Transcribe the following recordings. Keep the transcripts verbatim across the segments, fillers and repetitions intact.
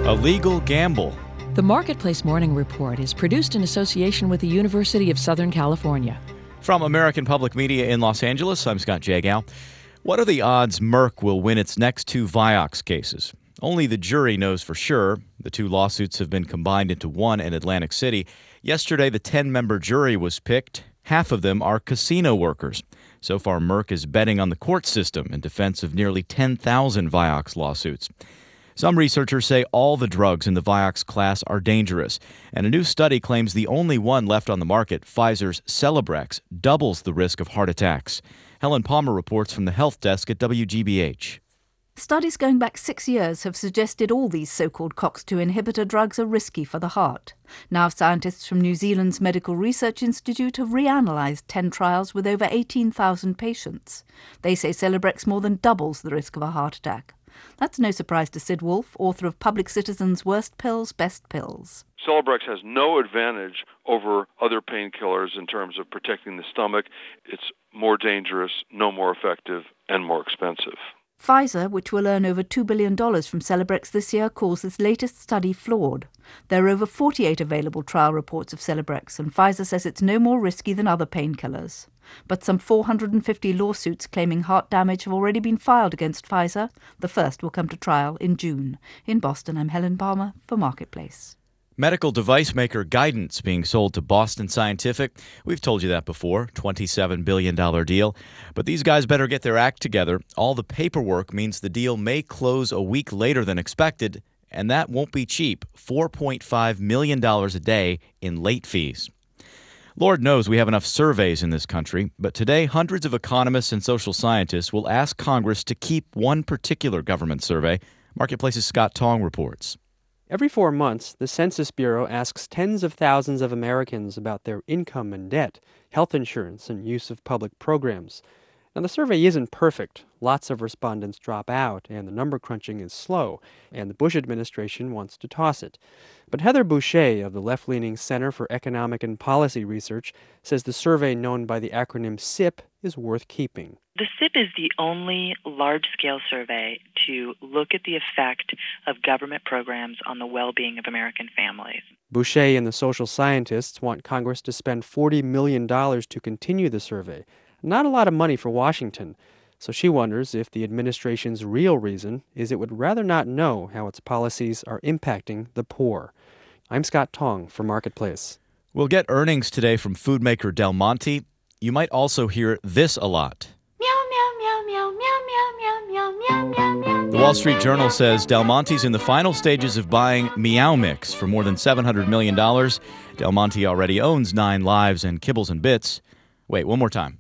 A legal gamble. The Marketplace Morning Report is produced in association with the University of Southern California. From American Public Media in Los Angeles, I'm Scott Jagow. What are the odds Merck will win its next two Vioxx cases? Only the jury knows for sure. The two lawsuits have been combined into one in Atlantic City. Yesterday, the ten-member jury was picked. Half of them are casino workers. So far, Merck is betting on the court system in defense of nearly ten thousand Vioxx lawsuits. Some researchers say all the drugs in the Vioxx class are dangerous, and a new study claims the only one left on the market, Pfizer's Celebrex, doubles the risk of heart attacks. Helen Palmer reports from the health desk at W G B H. Studies going back six years have suggested all these so-called COX two inhibitor drugs are risky for the heart. Now scientists from New Zealand's Medical Research Institute have reanalyzed ten trials with over eighteen thousand patients. They say Celebrex more than doubles the risk of a heart attack. That's no surprise to Sid Wolfe, author of Public Citizen's Worst Pills, Best Pills. Celebrex has no advantage over other painkillers in terms of protecting the stomach. It's more dangerous, no more effective, and more expensive. Pfizer, which will earn over two billion dollars from Celebrex this year, calls this latest study flawed. There are over forty-eight available trial reports of Celebrex, and Pfizer says it's no more risky than other painkillers. But some four hundred fifty lawsuits claiming heart damage have already been filed against Pfizer. The first will come to trial in June. In Boston, I'm Helen Palmer for Marketplace. Medical device maker Guidance being sold to Boston Scientific. We've told you that before, twenty-seven billion dollars deal. But these guys better get their act together. All the paperwork means the deal may close a week later than expected, and that won't be cheap, four point five million dollars a day in late fees. Lord knows we have enough surveys in this country, but today hundreds of economists and social scientists will ask Congress to keep one particular government survey. Marketplace's Scott Tong reports. Every four months, the Census Bureau asks tens of thousands of Americans about their income and debt, health insurance, and use of public programs. Now, the survey isn't perfect. Lots of respondents drop out, and the number crunching is slow, and the Bush administration wants to toss it. But Heather Boucher of the left-leaning Center for Economic and Policy Research says the survey, known by the acronym S I P, is worth keeping. The S I P is the only large-scale survey to look at the effect of government programs on the well-being of American families. Boucher and the social scientists want Congress to spend forty million dollars to continue the survey. Not a lot of money for Washington, so she wonders if the administration's real reason is it would rather not know how its policies are impacting the poor. I'm Scott Tong for Marketplace. We'll get earnings today from food maker Del Monte. You might also hear this a lot. Meow, meow, meow, meow, meow, meow, meow, meow, meow. The Wall Street Journal says Del Monte's in the final stages of buying Meow Mix for more than seven hundred million dollars. Del Monte already owns Nine Lives and Kibbles and Bits. Wait, one more time.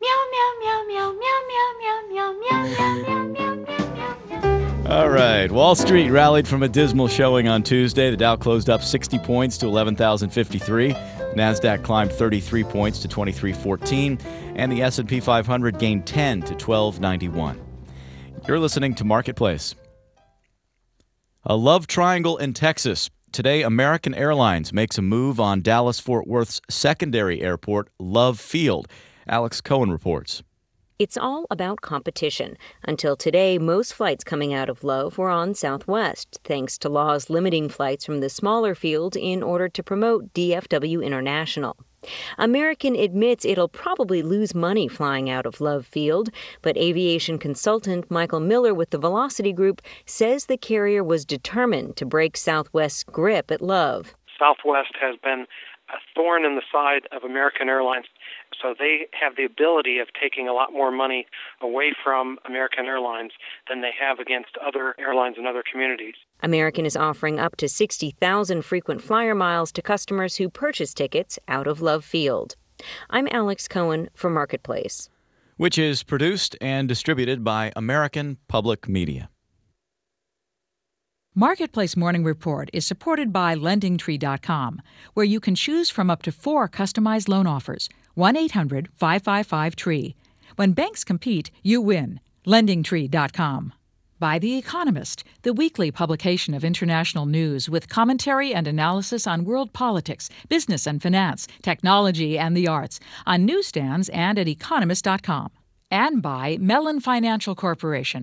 All right. Wall Street rallied from a dismal showing on Tuesday. The Dow closed up sixty points to eleven thousand fifty-three. NASDAQ climbed thirty-three points to twenty-three fourteen. And the S and P five hundred gained ten to twelve ninety-one. You're listening to Marketplace. A love triangle in Texas. Today, American Airlines makes a move on Dallas-Fort Worth's secondary airport, Love Field. Alex Cohen reports. It's all about competition. Until today, most flights coming out of Love were on Southwest, thanks to laws limiting flights from the smaller field in order to promote D F W International. American admits it'll probably lose money flying out of Love Field, but aviation consultant Michael Miller with the Velocity Group says the carrier was determined to break Southwest's grip at Love. Southwest has been a thorn in the side of American Airlines, so they have the ability of taking a lot more money away from American Airlines than they have against other airlines in other communities. American is offering up to sixty thousand frequent flyer miles to customers who purchase tickets out of Love Field. I'm Alex Cohen for Marketplace, which is produced and distributed by American Public Media. Marketplace Morning Report is supported by Lending Tree dot com, where you can choose from up to four customized loan offers. one eight hundred five five five tree. When banks compete, you win. Lending Tree dot com. By The Economist, the weekly publication of international news with commentary and analysis on world politics, business and finance, technology and the arts, on newsstands and at economist dot com. And by Mellon Financial Corporation.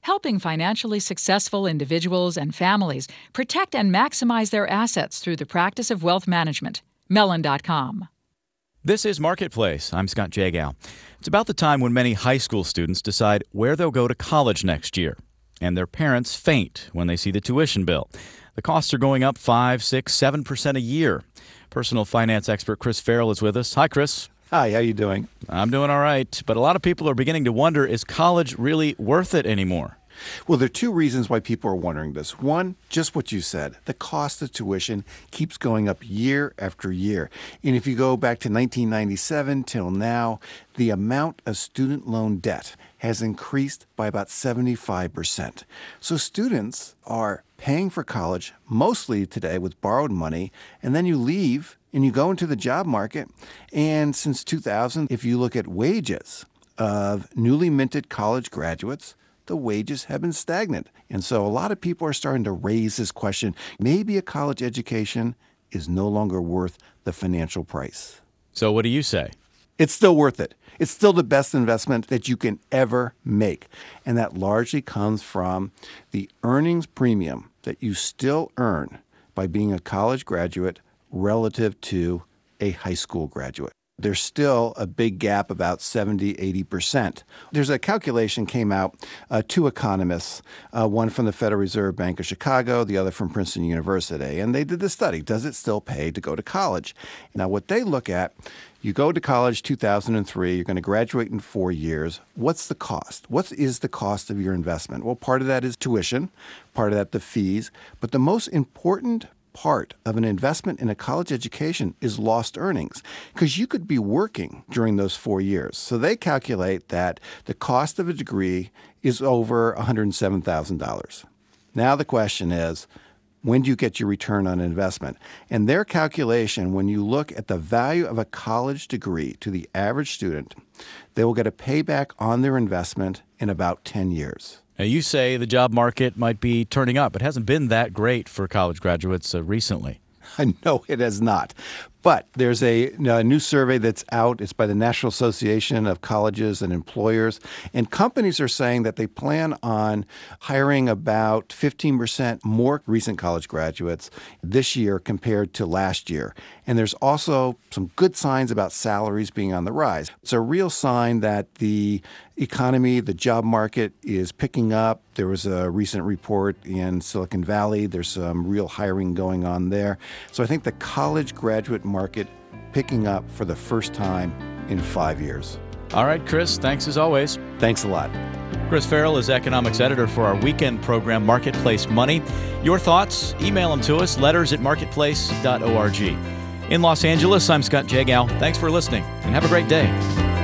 helping financially successful individuals and families protect and maximize their assets through the practice of wealth management. Mellon dot com. This is Marketplace. I'm Scott Jagow. It's about the time when many high school students decide where they'll go to college next year, and their parents faint when they see the tuition bill. The costs are going up five, six, seven percent a year. Personal finance expert Chris Farrell is with us. Hi, Chris. Hi, how you doing? I'm doing all right, but a lot of people are beginning to wonder, is college really worth it anymore? Well, there are two reasons why people are wondering this. One, just what you said. The cost of tuition keeps going up year after year. And if you go back to nineteen ninety-seven till now, the amount of student loan debt has increased by about seventy-five percent. So students are paying for college mostly today with borrowed money, and then you leave and you go into the job market. And since two thousand, if you look at wages of newly minted college graduates, the wages have been stagnant. And so a lot of people are starting to raise this question. Maybe a college education is no longer worth the financial price. So what do you say? It's still worth it. It's still the best investment that you can ever make. And that largely comes from the earnings premium that you still earn by being a college graduate relative to a high school graduate. There's still a big gap, about seventy, eighty percent. There's a calculation came out, uh, two economists, uh, one from the Federal Reserve Bank of Chicago, the other from Princeton University, and they did the study. Does it still pay to go to college? Now, what they look at, you go to college two thousand three, you're going to graduate in four years. What's the cost? What is the cost of your investment? Well, part of that is tuition, part of that the fees, but the most important part of an investment in a college education is lost earnings, because you could be working during those four years. So they calculate that the cost of a degree is over one hundred seven thousand dollars. Now the question is, when do you get your return on investment? And their calculation, when you look at the value of a college degree to the average student, they will get a payback on their investment in about ten years. Now, you say the job market might be turning up. It hasn't been that great for college graduates uh, recently. No, it has not. But there's a, a new survey that's out. It's by the National Association of Colleges and Employers. And companies are saying that they plan on hiring about fifteen percent more recent college graduates this year compared to last year. And there's also some good signs about salaries being on the rise. It's a real sign that the economy, the job market is picking up. There was a recent report in Silicon Valley. There's some real hiring going on there. So I think the college graduate market picking up for the first time in five years. All right, Chris, thanks as always. Thanks a lot. Chris Farrell is economics editor for our weekend program, Marketplace Money. Your thoughts? Email them to us, letters at marketplace dot org. In Los Angeles, I'm Scott Jagow. Thanks for listening, and have a great day.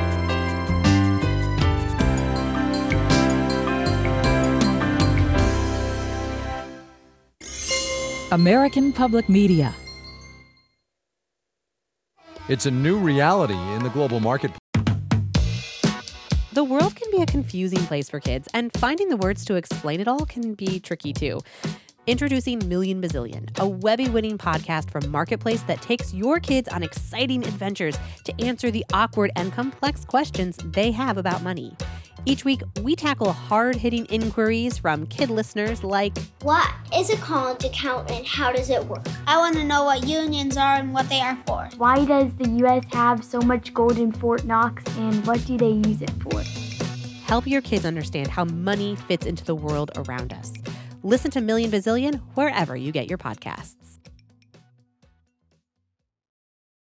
American Public Media. It's a new reality in the global marketplace. The world can be a confusing place for kids, and finding the words to explain it all can be tricky too. Introducing Million Bazillion, a Webby-winning podcast from Marketplace that takes your kids on exciting adventures to answer the awkward and complex questions they have about money. Each week, we tackle hard-hitting inquiries from kid listeners like, what is a college account and how does it work? I want to know what unions are and what they are for. Why does the U S have so much gold in Fort Knox, and what do they use it for? Help your kids understand how money fits into the world around us. Listen to Million Bazillion wherever you get your podcasts.